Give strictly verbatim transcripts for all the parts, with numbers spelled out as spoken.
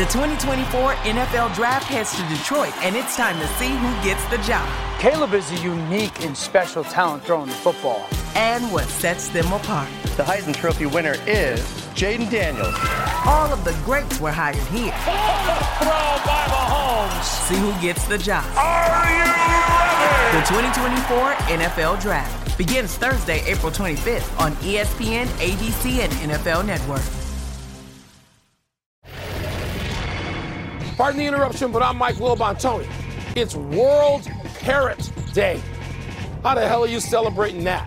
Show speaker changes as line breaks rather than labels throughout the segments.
The twenty twenty-four N F L Draft heads to Detroit, and it's time to see who gets the job.
Caleb is a unique and special talent throwing the football.
And what sets them apart.
The Heisman Trophy winner is Jaden Daniels.
All of the greats were hired here.
Throw by Mahomes.
See who gets the job.
Are you ready?
The twenty twenty-four N F L Draft begins Thursday, April twenty-fifth on E S P N, A B C, and N F L Network.
Pardon the interruption, but I'm Mike Wilbon. Tony, it's World Parrot Day. How the hell are you celebrating that?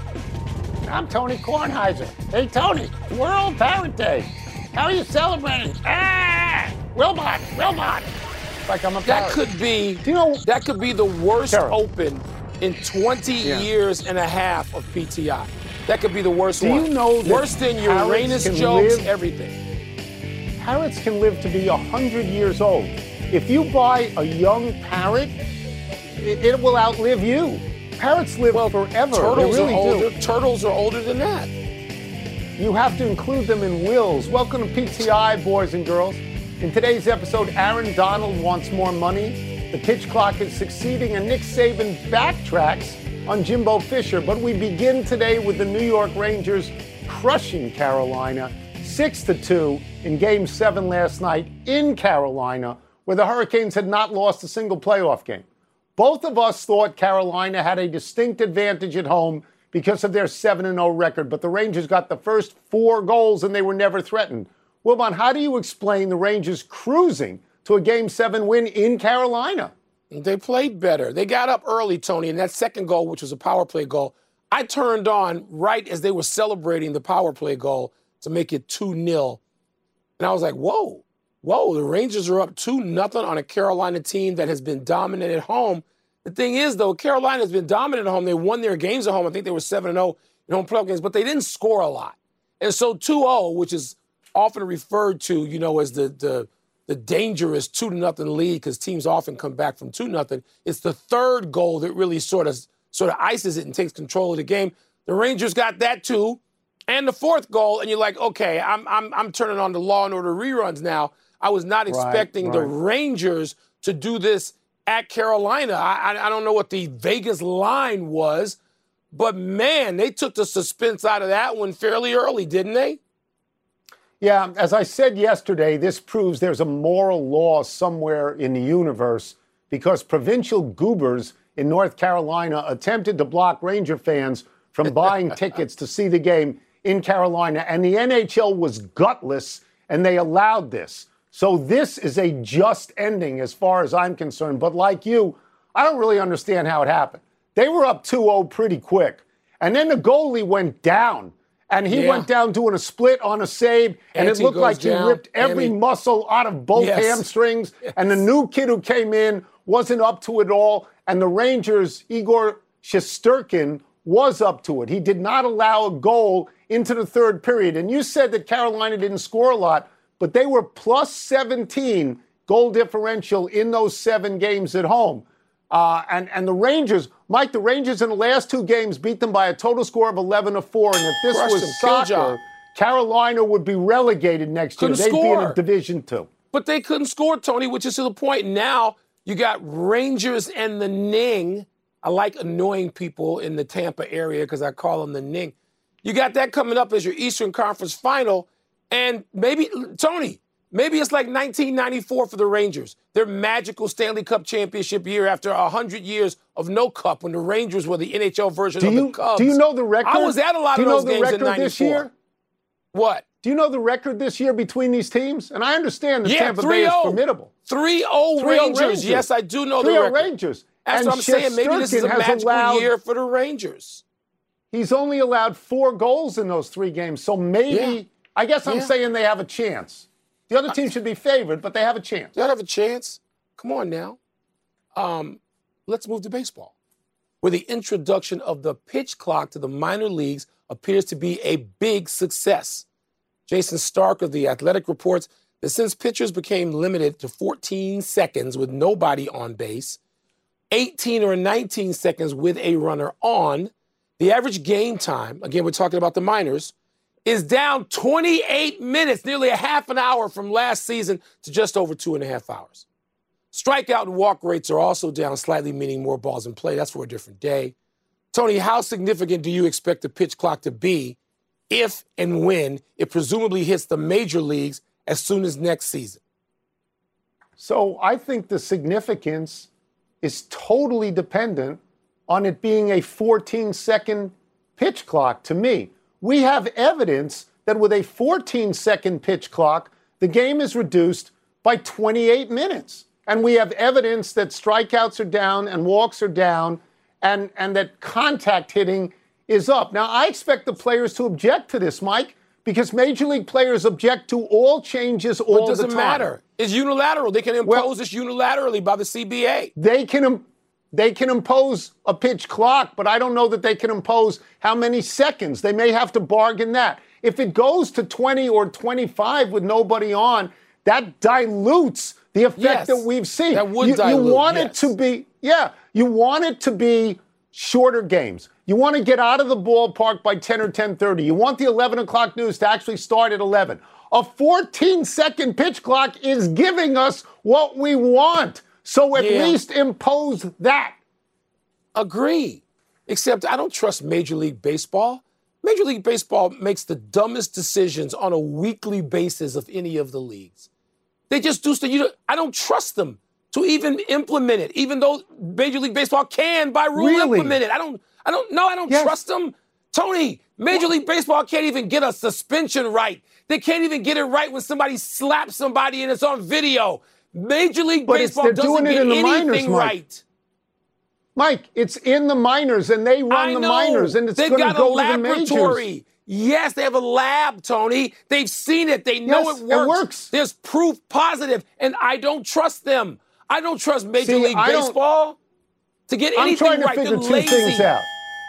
I'm Tony Kornheiser. Hey, Tony, World Parrot Day. How are you celebrating? Ah! Wilbon, Wilbon. Like I'm a
That
parrot.
could be,
Do you know,
that could be the worst
Sure.
open in twenty
Yeah.
years and a half of P T I. That could be the worst
Do
one.
you know that
Worse than
parrots
Uranus
can
jokes,
live-
everything.
parrots can live to be one hundred years old. If you buy a young parrot, it, it will outlive you. Parrots live
Well,
forever.
Turtles
they really
are older.
do.
Turtles are older than that.
You have to include them in wills. Welcome to P T I, boys and girls. In today's episode, Aaron Donald wants more money. The pitch clock is succeeding, and Nick Saban backtracks on Jimbo Fisher. But we begin today with the New York Rangers crushing Carolina six to two in Game seven last night in Carolina, where the Hurricanes had not lost a single playoff game. Both of us thought Carolina had a distinct advantage at home because of their seven and oh record, but the Rangers got the first four goals and they were never threatened. Wilbon, how do you explain the Rangers cruising to a Game seven win in Carolina?
They played better. They got up early, Tony, and that second goal, which was a power play goal, I turned on right as they were celebrating the power play goal to make it two nil. And I was like, whoa, whoa, the Rangers are up two nothing on a Carolina team that has been dominant at home. The thing is, though, Carolina has been dominant at home. They won their games at home. I think they were seven and oh in home playoff games, but they didn't score a lot. And so two oh, which is often referred to, you know, as the the, the dangerous two to nothing lead, because teams often come back from two nothing. It's the third goal that really sort of sort of ices it and takes control of the game. The Rangers got that too. And the fourth goal, and you're like, okay, I'm I'm I'm turning on the Law and Order reruns now. I was not expecting
right.
the Rangers to do this at Carolina. I, I I don't know what the Vegas line was, but man, they took the suspense out of that one fairly early, didn't they?
Yeah, as I said yesterday, this proves there's a moral law somewhere in the universe because provincial goobers in North Carolina attempted to block Ranger fans from buying tickets to see the game in Carolina, and the N H L was gutless, and they allowed this. So this is a just ending as far as I'm concerned. But like you, I don't really understand how it happened. They were up two oh pretty quick, and then the goalie went down, and he
Yeah.
went down doing a split on a save, and
Ante
it looked
goes
like he
down,
ripped every
Ante-
muscle out of both
Yes.
hamstrings,
Yes.
and the new kid who came in wasn't up to it all, and the Rangers, Igor Shesterkin, was up to it. He did not allow a goal into the third period. And you said that Carolina didn't score a lot, but they were plus seventeen goal differential in those seven games at home. Uh, and, and the Rangers, Mike, the Rangers in the last two games beat them by a total score of eleven to four. And if this
Crushed
was
them. Kill
soccer,
job.
Carolina would be relegated next
Couldn't
year. They'd be in
score.
a Division Two.
But they couldn't score, Tony, which is to the point. Now you got Rangers and the Ning. I like annoying people in the Tampa area because I call them the Ning. You got that coming up as your Eastern Conference final. And maybe, Tony, maybe it's like nineteen ninety-four for the Rangers. Their magical Stanley Cup championship year after one hundred years of no cup when the Rangers were the N H L version
Do
of
you,
the Cubs.
do you know the record?
I was at a lot
do
of
you know
those
the
games in
record
ninety-four.
this year?
What?
Do you know the record this year between these teams? And I understand that
Yeah,
Tampa Bay is formidable.
three oh
three oh
Rangers.
Rangers.
Yes, I do know the
three oh
record.
Rangers.
That's
and
what I'm saying. Maybe this is a
Shesterkin has
magical
allowed,
year for the Rangers.
He's only allowed four goals in those three games. So maybe,
Yeah.
I guess I'm
Yeah.
saying they have a chance. The other team should be favored, but they have a chance.
They have a chance. Come on now. Um, let's move to baseball, where the introduction of the pitch clock to the minor leagues appears to be a big success. Jason Stark of The Athletic reports that since pitchers became limited to fourteen seconds with nobody on base, eighteen or nineteen seconds with a runner on, the average game time, again, we're talking about the minors, is down twenty-eight minutes, nearly a half an hour from last season to just over two and a half hours. Strikeout and walk rates are also down slightly, meaning more balls in play. That's for a different day. Tony, how significant do you expect the pitch clock to be if and when it presumably hits the major leagues as soon as next season?
So I think the significance is totally dependent on it being a fourteen-second pitch clock to me. We have evidence that with a fourteen-second pitch clock, the game is reduced by twenty-eight minutes. And we have evidence that strikeouts are down and walks are down and, and that contact hitting is up. Now, I expect the players to object to this, Mike, because Major League players object to all changes all the time.
But it doesn't matter. It's unilateral. They can impose well, this unilaterally by the C B A.
They can, they can impose a pitch clock, but I don't know that they can impose how many seconds. They may have to bargain that. If it goes to twenty or twenty-five with nobody on, that dilutes the effect
yes,
that we've seen.
That would
you,
dilute,
you want
yes.
it to be, yeah, you want it to be shorter games. You want to get out of the ballpark by ten or ten thirty. You want the eleven o'clock news to actually start at eleven. A fourteen-second pitch clock is giving us what we want. So at
yeah.
least impose that.
Agree. Except I don't trust Major League Baseball. Major League Baseball makes the dumbest decisions on a weekly basis of any of the leagues. They just do stuff. You know, I don't trust them to even implement it, even though Major League Baseball can, by rule,
really?
implement it. I don't, I don't, no, I don't
yes.
trust them. Tony, Major League Baseball can't even get a suspension right. They can't even get it right when somebody slaps somebody and it's on video. Major League
but
Baseball doesn't get anything
minors,
right.
Mike, it's in the minors, and they run
I
the
know.
minors, and it's going to go to the majors.
Yes, they have a lab, Tony. They've seen it. They know
yes,
it works.
It works.
There's proof positive, and I don't trust them. I don't trust Major
See,
League Baseball to get anything
I'm trying to
right.
figure
They're
two
lazy.
things out.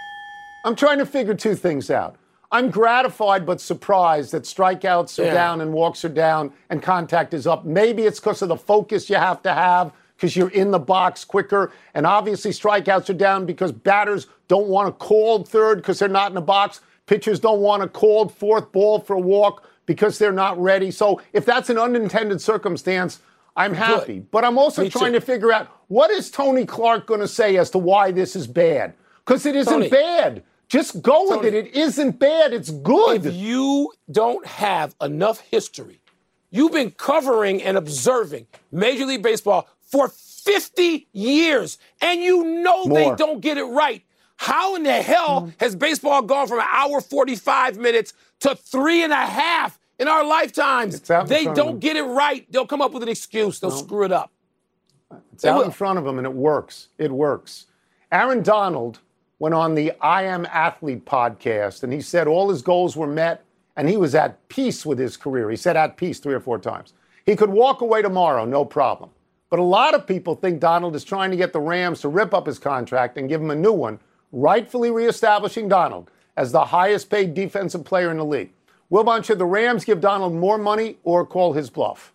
I'm trying to figure two things out. I'm gratified but surprised that strikeouts are
Yeah.
down and walks are down and contact is up. Maybe it's because of the focus you have to have because you're in the box quicker. And obviously strikeouts are down because batters don't want a called third because they're not in the box. Pitchers don't want a called fourth ball for a walk because they're not ready. So if that's an unintended circumstance, I'm happy.
Good.
But I'm also
Me
trying
too.
to figure out, what is Tony Clark going to say as to why this is bad? Because it isn't
Tony.
bad. Just go
Tony.
with it. It isn't bad. It's good.
If you don't have enough history, you've been covering and observing Major League Baseball for fifty years, and you know
More.
they don't get it right. How in the hell mm. has baseball gone from an hour forty-five minutes to three and a half in our lifetimes? They don't get it right. They'll come up with an excuse. They'll no. screw it up.
It's
they
out
will.
in front of them, and it works. It works. Aaron Donald went on the I Am Athlete podcast, and he said all his goals were met, and he was at peace with his career. He said at peace three or four times. He could walk away tomorrow, no problem. But a lot of people think Donald is trying to get the Rams to rip up his contract and give him a new one, rightfully reestablishing Donald as the highest-paid defensive player in the league. Wilbon, should the Rams give Donald more money or call his bluff?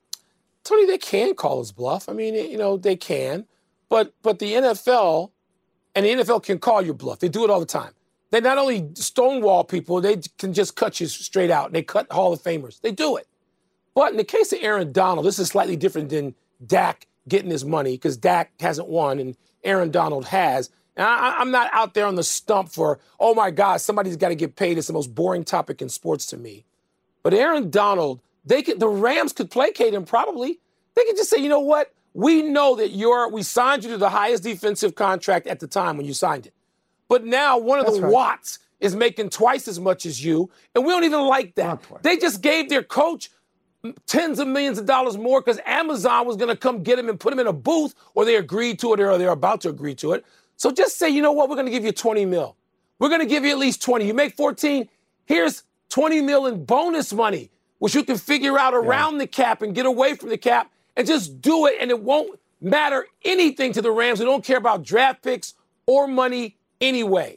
Tony, they can call his bluff. I mean, you know, they can. But but the N F L, and the N F L can call your bluff. They do it all the time. They not only stonewall people, they can just cut you straight out. They cut Hall of Famers. They do it. But in the case of Aaron Donald, this is slightly different than Dak getting his money because Dak hasn't won and Aaron Donald has. And I, I'm not out there on the stump for, oh, my God, somebody's got to get paid. It's the most boring topic in sports to me. But Aaron Donald, they could, the Rams could placate him probably. They could just say, you know what? We know that you're, we signed you to the highest defensive contract at the time when you signed it. But now one of
That's
the
right.
Watts is making twice as much as you, and we don't even like that. They just gave their coach tens of millions of dollars more because Amazon was going to come get him and put him in a booth, or they agreed to it or they're about to agree to it. So just say, you know what, we're going to give you twenty mil. We're going to give you at least twenty. You make fourteen, here's twenty mil in bonus money, which you can figure out around yeah. the cap and get away from the cap and just do it, and it won't matter anything to the Rams. They don't care about draft picks or money anyway.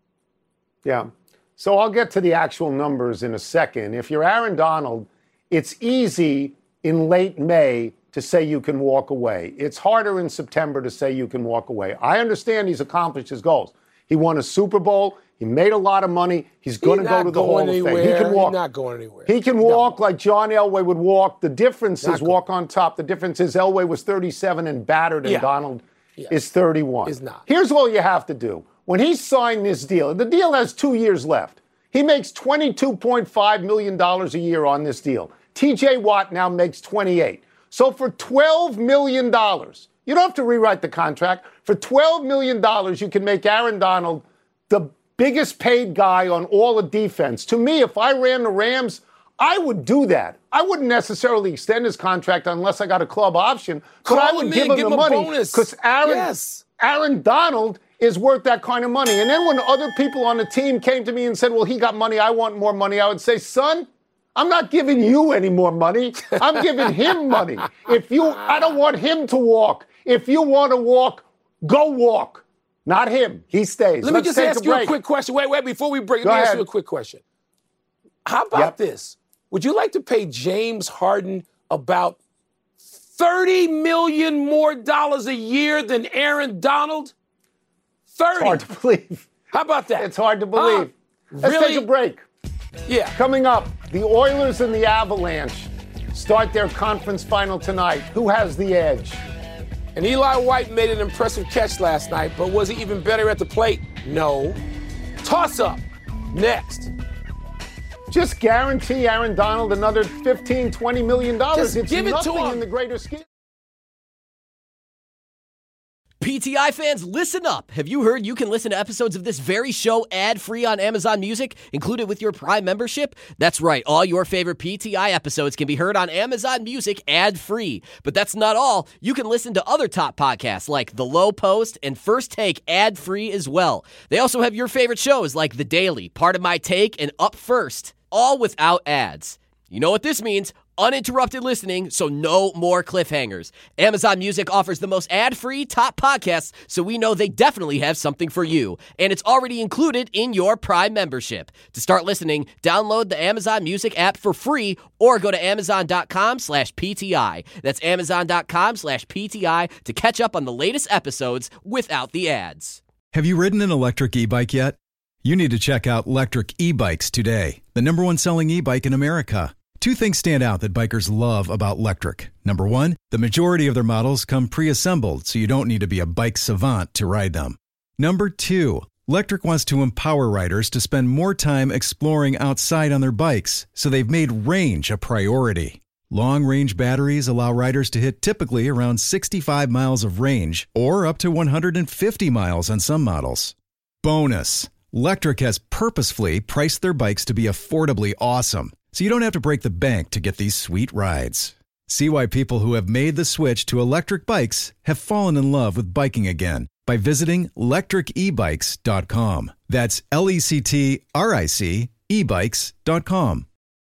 Yeah. So I'll get to the actual numbers in a second. If you're Aaron Donald, it's easy in late May to say you can walk away. It's harder in September to say you can walk away. I understand he's accomplished his goals. He won a Super Bowl. He made a lot of money. He's going to go to the Hall of Fame. He can walk.
He's not going anywhere.
He can walk like John Elway would walk. The difference is walk on top. The difference is Elway was thirty-seven and battered, and yeah. Donald yeah. is thirty-one.
Is not.
Here's all you have to do. When he signed this deal, the deal has two years left. He makes twenty-two point five million dollars a year on this deal. T J Watt now makes twenty-eight. So for twelve million dollars, you don't have to rewrite the contract. For twelve million dollars, you can make Aaron Donald the biggest paid guy on all of defense. To me, if I ran the Rams, I would do that. I wouldn't necessarily extend his contract unless I got a club option, but
Call
I would
him
give
in,
him
give
the
him
money because Aaron,
yes.
Aaron Donald is worth that kind of money. And then when other people on the team came to me and said, well, he got money, I want more money, I would say, son, I'm not giving you any more money. I'm giving him money. If you, I don't want him to walk. If you want to walk, go walk. Not him. He stays.
Let
Let's
me just
take
ask
a
you
break.
a quick question. Wait, wait, before we break,
Go
let me
ahead.
ask you a quick question. How about
Yep.
this? Would you like to pay James Harden about thirty million dollars more dollars a year than Aaron Donald? thirty.
It's hard to believe.
How about that?
It's hard to believe.
Huh?
Let's
Really?
take a break.
Yeah.
Coming up, the Oilers and the Avalanche start their conference final tonight. Who has the edge?
And Eli White made an impressive catch last night, but was he even better at the plate? No. Toss up. Next.
Just guarantee Aaron Donald another fifteen, twenty million dollars.
Just
It's
give it to
nothing
him.
in the greater scheme.
P T I fans, listen up. Have you heard you can listen to episodes of this very show ad-free on Amazon Music, included with your Prime membership? That's right. All your favorite P T I episodes can be heard on Amazon Music ad-free. But that's not all. You can listen to other top podcasts like The Low Post and First Take ad-free as well. They also have your favorite shows like The Daily, Part of My Take, and Up First, all without ads. You know what this means? Uninterrupted listening, so no more cliffhangers. Amazon Music offers the most ad-free top podcasts, so we know they definitely have something for you. And it's already included in your Prime membership. To start listening, download the Amazon Music app for free or go to amazon.com slash PTI. That's amazon.com slash PTI to catch up on the latest episodes without the ads.
Have you ridden an electric e-bike yet? You need to check out Lectric E-Bikes today, the number one selling e-bike in America. Two things stand out that bikers love about Lectric. Number one, the majority of their models come pre-assembled, so you don't need to be a bike savant to ride them. Number two, Lectric wants to empower riders to spend more time exploring outside on their bikes, so they've made range a priority. Long-range batteries allow riders to hit typically around sixty-five miles of range, or up to one hundred fifty miles on some models. Bonus, Lectric has purposefully priced their bikes to be affordably awesome, so you don't have to break the bank to get these sweet rides. See why people who have made the switch to electric bikes have fallen in love with biking again by visiting lectric e bikes dot com. That's L E C T R I C e bikes dot com.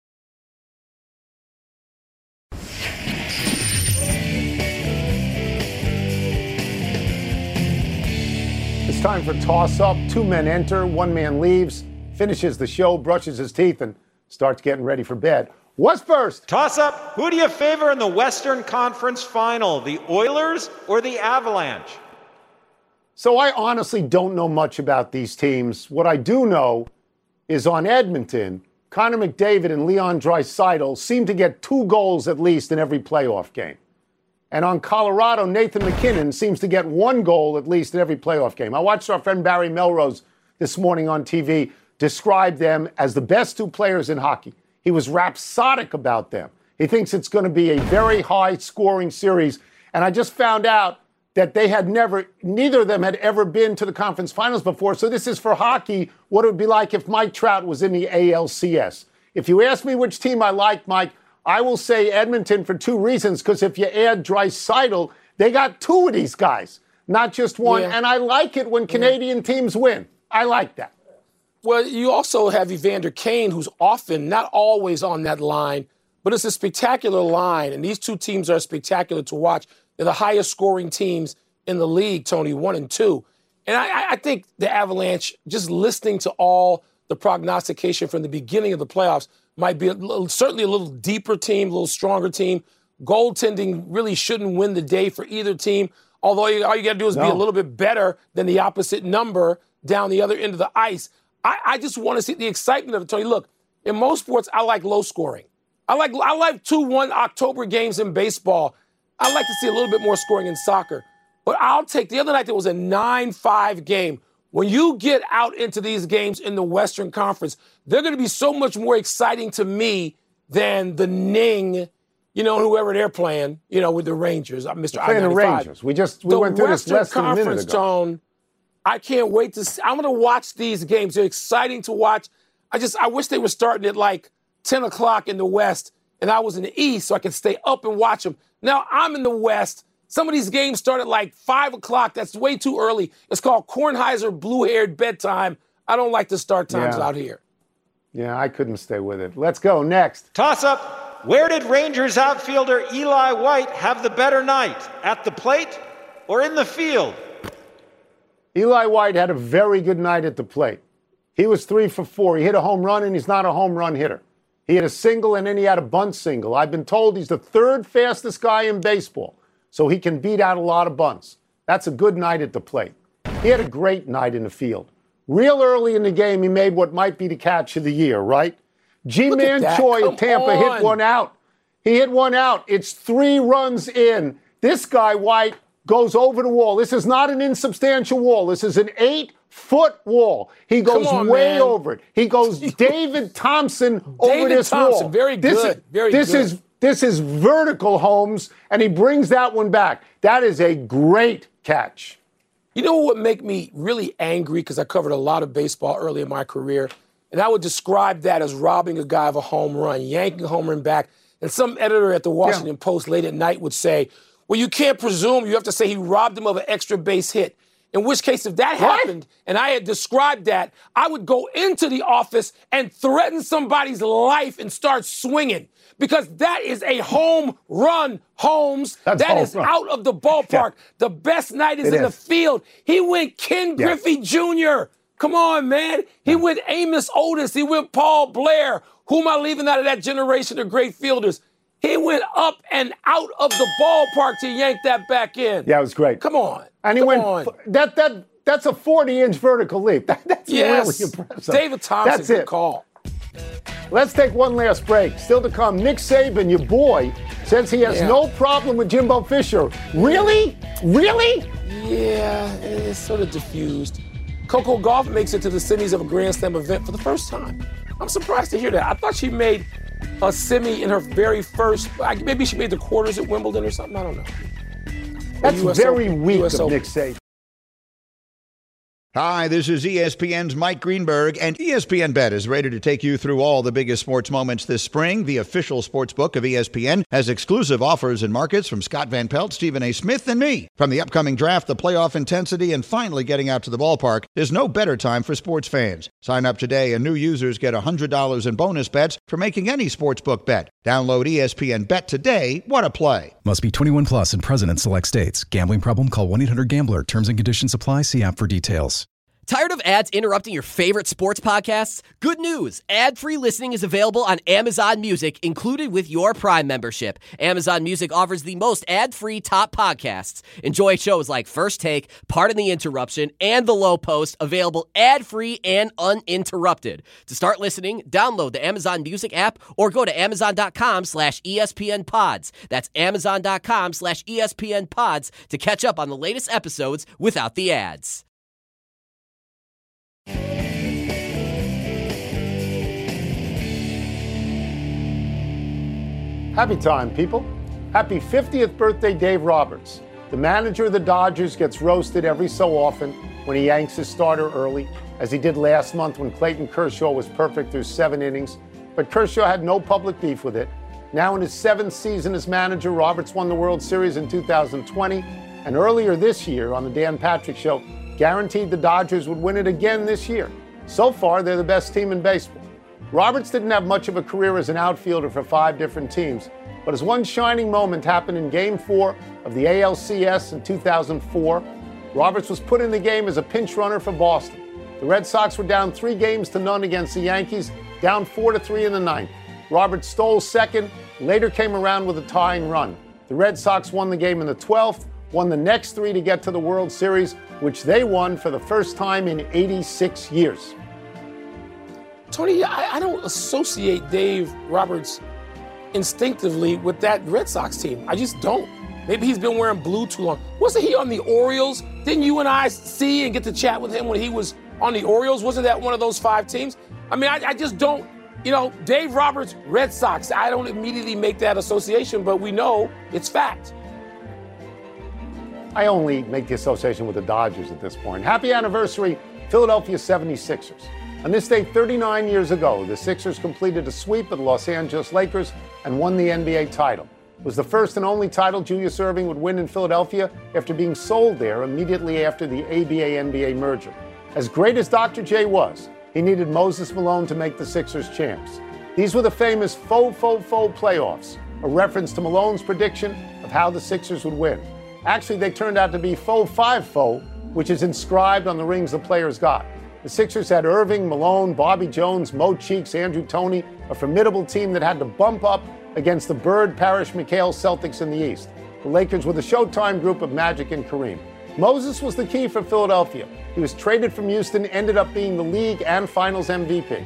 It's time for Toss Up. Two men enter, one man leaves, finishes the show, brushes his teeth, and starts getting ready for bed. What's first?
Toss up. Who do you favor in the Western Conference Final, the Oilers or the Avalanche?
So I honestly don't know much about these teams. What I do know is on Edmonton, Connor McDavid and Leon Draisaitl seem to get two goals at least in every playoff game. And on Colorado, Nathan McKinnon seems to get one goal at least in every playoff game. I watched our friend Barry Melrose this morning on T V describe them as the best two players in hockey. He was rhapsodic about them. He thinks it's going to be a very high-scoring series. And I just found out that they had never, neither of them had ever been to the conference finals before. So this is for hockey what it would be like if Mike Trout was in the A L C S. If you ask me which team I like, Mike, I will say Edmonton for two reasons. Because if you add Draisaitl, they got two of these guys, not just one.
Yeah.
And I like it when Canadian yeah. teams win. I like that.
Well, you also have Evander Kane, who's often, not always on that line, but it's a spectacular line. And these two teams are spectacular to watch. They're the highest scoring teams in the league, Tony, one and two. And I, I think the Avalanche, just listening to all the prognostication from the beginning of the playoffs, might be a little, certainly a little deeper team, a little stronger team. Goaltending really shouldn't win the day for either team. Although you, all you got to do is
no.
be a little bit better than the opposite number down the other end of the ice. I, I just want to see the excitement of it, Tony. Look, in most sports, I like low scoring. I like I like two one October games in baseball. I like to see a little bit more scoring in soccer. But I'll take the other night there was a nine five game. When you get out into these games in the Western Conference, they're going to be so much more exciting to me than the Ning, you know, whoever they're playing, you know, with the Rangers. Mister
Playing the Rangers. We just we
the
went through
Western
this less than a minute
Conference,
ago.
Tone, I can't wait to see. I'm going to watch these games. They're exciting to watch. I just I wish they were starting at like ten o'clock in the West, and I was in the East so I could stay up and watch them. Now I'm in the West. Some of these games start at like five o'clock. That's way too early. It's called Kornheiser blue-haired bedtime. I don't like the start times
Yeah.
out here.
Yeah, I couldn't stay with it. Let's go. Next.
Toss up. Where did Rangers outfielder Eli White have the better night? At the plate or in the field?
Eli White had a very good night at the plate. He was three for four. He hit a home run, and he's not a home run hitter. He had a single, and then he had a bunt single. I've been told he's the third fastest guy in baseball, so he can beat out a lot of bunts. That's a good night at the plate. He had a great night in the field. Real early in the game, he made what might be the catch of the year, right? G-Man Choi of Tampa hit one out. He hit one out. It's three runs in. This guy, White, goes over the wall. This is not an insubstantial wall. This is an eight-foot wall. He goes
on,
way
man.
over it. He goes David Thompson over
David
this
Thompson,
wall.
very
This
good,
is-
very
this
good.
is This is vertical, Holmes, and he brings that one back. That is a great catch.
You know what would make me really angry, because I covered a lot of baseball early in my career, and I would describe that as robbing a guy of a home run, yanking a home run back, and some editor at the Washington Post late at night would say, well, you can't presume, you have to say he robbed him of an extra base hit. In which case, if that happened, and I had described that, I would go into the office and threaten somebody's life and start swinging. Because that is a home run, Holmes.
That's
That
home
is
run.
out of the ballpark. The best night is
It
in the
is.
field. He went Ken
Yeah.
Griffey Junior Come on, man. He went Amos Otis. He went Paul Blair. Who am I leaving out of that generation of great fielders? He went up and out of the ballpark to yank that back in.
Yeah, it was great.
Come on.
And he
Come
went
on.
that that that's a forty-inch vertical leap. That, that's
Yes.
really impressive.
David Thompson,
That's
good
it.
call.
Let's take one last break. Still to come, Nick Saban, your boy, says he has
Yeah.
no problem with Jimbo Fisher. Really? Really?
Yeah, it's sort of diffused. Coco Gauff makes it to the semis of a Grand Slam event for the first time. I'm surprised to hear that. I thought she made a semi in her very first, I- maybe she made the quarters at Wimbledon or something. I don't know.
That's
U S
very
Open,
weak
U S
of
Open.
Nick Saban.
Hi, this is E S P N's Mike Greenberg, and E S P N Bet is ready to take you through all the biggest sports moments this spring. The official sports book of E S P N has exclusive offers and markets from Scott Van Pelt, Stephen A. Smith, and me. From the upcoming draft, the playoff intensity, and finally getting out to the ballpark, there's no better time for sports fans. Sign up today, and new users get one hundred dollars in bonus bets for making any sportsbook bet. Download E S P N Bet today. What a play.
Must be twenty-one plus and present in select states. Gambling problem? Call one eight hundred gambler. Terms and conditions apply. See app for details.
Tired of ads interrupting your favorite sports podcasts? Good news. Ad-free listening is available on Amazon Music, included with your Prime membership. Amazon Music offers the most ad-free top podcasts. Enjoy shows like First Take, Pardon the Interruption, and The Low Post, available ad-free and uninterrupted. To start listening, download the Amazon Music app or go to amazon.com slash ESPN pods. That's amazon.com slash ESPN pods to catch up on the latest episodes without the ads.
Happy time, people. Happy fiftieth birthday, Dave Roberts. The manager of the Dodgers gets roasted every so often when he yanks his starter early, as he did last month when Clayton Kershaw was perfect through seven innings. But Kershaw had no public beef with it. Now in his seventh season as manager, Roberts won the World Series in two thousand twenty, and earlier this year on the Dan Patrick Show, guaranteed the Dodgers would win it again this year. So far, they're the best team in baseball. Roberts didn't have much of a career as an outfielder for five different teams, but his one shining moment happened in Game four of the A L C S in two thousand four. Roberts was put in the game as a pinch runner for Boston. The Red Sox were down three games to none against the Yankees, down four to three in the ninth. Roberts stole second, later came around with a tying run. The Red Sox won the game in the twelfth. won the next three to get to the World Series, which they won for the first time in eighty-six years.
Tony, I, I don't associate Dave Roberts instinctively with that Red Sox team. I just don't. Maybe he's been wearing blue too long. Wasn't he on the Orioles? Didn't you and I see and get to chat with him when he was on the Orioles? Wasn't that one of those five teams? I mean, I, I just don't, you know, Dave Roberts, Red Sox. I don't immediately make that association, but we know it's fact.
I only make the association with the Dodgers at this point. Happy anniversary, Philadelphia seventy-sixers. On this day thirty-nine years ago, the Sixers completed a sweep of the Los Angeles Lakers and won the N B A title. It was the first and only title Julius Erving would win in Philadelphia after being sold there immediately after the A B A N B A merger. As great as Doctor J was, he needed Moses Malone to make the Sixers champs. These were the famous faux, faux, faux playoffs, a reference to Malone's prediction of how the Sixers would win. Actually, they turned out to be faux five faux, which is inscribed on the rings the players got. The Sixers had Irving, Malone, Bobby Jones, Mo Cheeks, Andrew Toney, a formidable team that had to bump up against the Bird, Parrish, McHale Celtics in the East. The Lakers were the Showtime group of Magic and Kareem. Moses was the key for Philadelphia. He was traded from Houston, ended up being the league and finals M V P.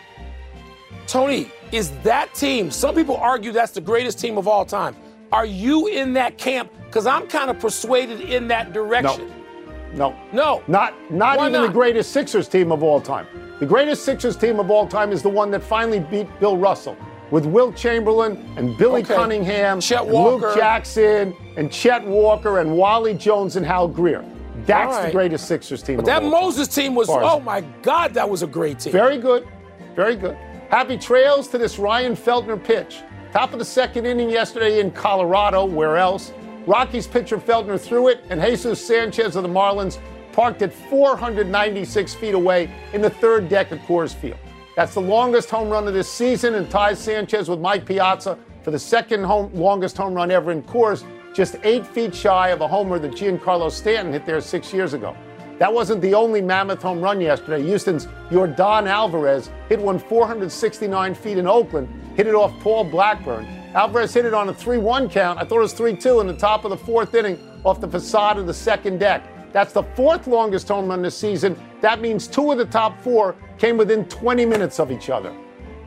Tony, is that team, some people argue that's the greatest team of all time. Are you in that camp? Because I'm kind of persuaded in that direction.
No.
No.
Not, not
Why
even
not?
the greatest Sixers team of all time. The greatest Sixers team of all time is the one that finally beat Bill Russell, with Wilt Chamberlain and Billy
Okay.
Cunningham,
Chet
and
Walker.
Luke Jackson, and Chet Walker, and Wally Jones and Hal Greer. That's
All right.
the greatest Sixers team
But
of
that
all
Moses
time.
team was,
As far as-
oh my God, that was a great team.
Very good. Very good. Happy trails to this Ryan Feltner pitch. Top of the second inning yesterday in Colorado, where else? Rockies pitcher Feltner threw it, and Jesus Sanchez of the Marlins parked it four hundred ninety-six feet away in the third deck of Coors Field. That's the longest home run of this season and ties Sanchez with Mike Piazza for the second home, longest home run ever in Coors, just eight feet shy of a homer that Giancarlo Stanton hit there six years ago. That wasn't the only mammoth home run yesterday. Houston's Yordan Alvarez hit one four hundred sixty-nine feet in Oakland, hit it off Paul Blackburn. Alvarez hit it on a three one count. I thought it was three two in the top of the fourth inning off the facade of the second deck. That's the fourth longest home run this season. That means two of the top four came within twenty minutes of each other.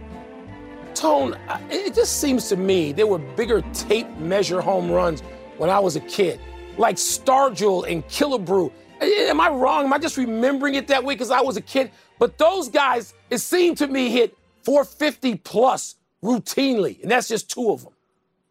Tone, I- it just seems to me there were bigger tape measure home runs when I was a kid, like Stargell and Killebrew. A- Am I wrong? Am I just remembering it that way because I was a kid? But those guys, it seemed to me, hit four fifty plus routinely, and that's just two of them.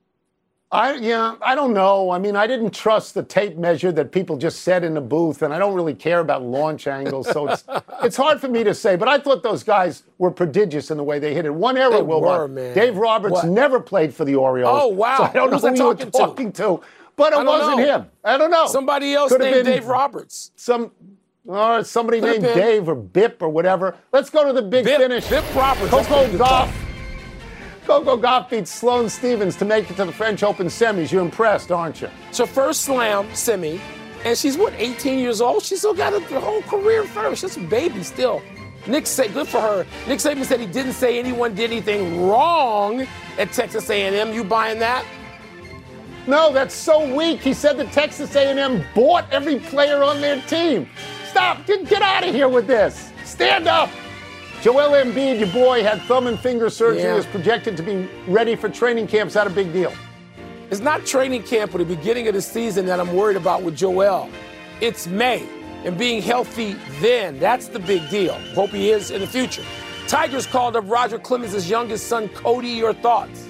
I yeah, I don't know. I mean, I didn't trust the tape measure that people just said in the booth, and I don't really care about launch angles, so it's it's hard for me to say. But I thought those guys were prodigious in the way they hit it. One error,
They
Will,
were,
Bond.
man.
Dave Roberts
What?
never played for the Orioles.
Oh, wow.
So I don't
Who was
know
I
who you were
talking to?
talking to, but it
I don't
wasn't
know.
him. I don't know.
Somebody else
Could have
named
been
Dave Roberts.
Some. Or somebody
Could have
named
been.
Dave or Bip or whatever. Let's go to the big
Bip-
finish.
Bip Roberts, that's
Coco
pretty good
Gauff.
stuff.
Coco Gauff beats Sloane Stephens to make it to the French Open semis. You're impressed, aren't you?
It's her first slam semi, and she's, what, eighteen years old? She's still got a the whole career in front of her. She's a baby still. Nick said, good for her. Nick Saban said he didn't say anyone did anything wrong at Texas A and M. You buying that?
No, that's so weak. He said that Texas A and M bought every player on their team. Stop. Get, get out of here with this. Stand up. Joel Embiid, your boy, had thumb and finger surgery,
Yeah.
is projected to be ready for training camp. Is that a big deal?
It's not training camp or the beginning of the season that I'm worried about with Joel. It's May and being healthy then. That's the big deal. Hope he is in the future. Tigers called up Roger Clemens' youngest son, Cody. Your thoughts?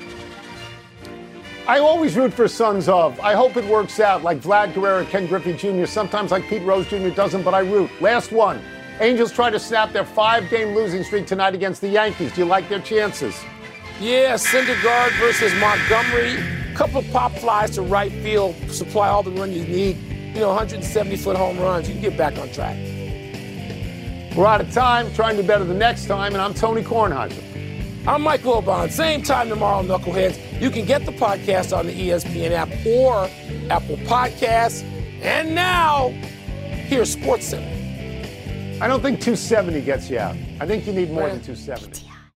I always root for sons of. I hope it works out like Vlad Guerrero, Ken Griffey Junior Sometimes like Pete Rose Junior doesn't, but I root. Last one. Angels try to snap their five-game losing streak tonight against the Yankees. Do you like their chances?
Yeah, Syndergaard versus Montgomery. Couple pop flies to right field, supply all the run you need. You know, one hundred seventy foot home runs. You can get back on track.
We're out of time. Try and do better the next time. And I'm Tony Kornheiser.
I'm Mike Wilbon. Same time tomorrow, Knuckleheads. You can get the podcast on the E S P N app or Apple Podcasts. And now, here's SportsCenter.
I don't think two seventy gets you out. I think you need more than two seventy.